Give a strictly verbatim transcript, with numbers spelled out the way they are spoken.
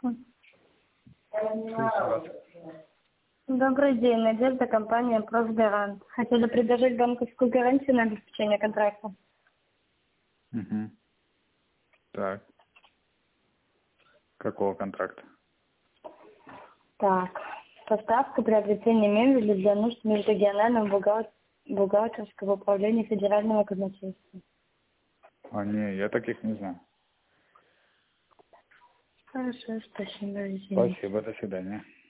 Добрый день, Надежда, компания «Профгарант». Хотели предложить банковскую гарантию на обеспечение контракта. Угу. Так. Какого контракта? Так, поставка приобретения мебели для нужд межрегионального бухгал... бухгалтерского управления федерального казначейства. А, не, я таких не знаю. Хорошо, спасибо. Спасибо, до свидания.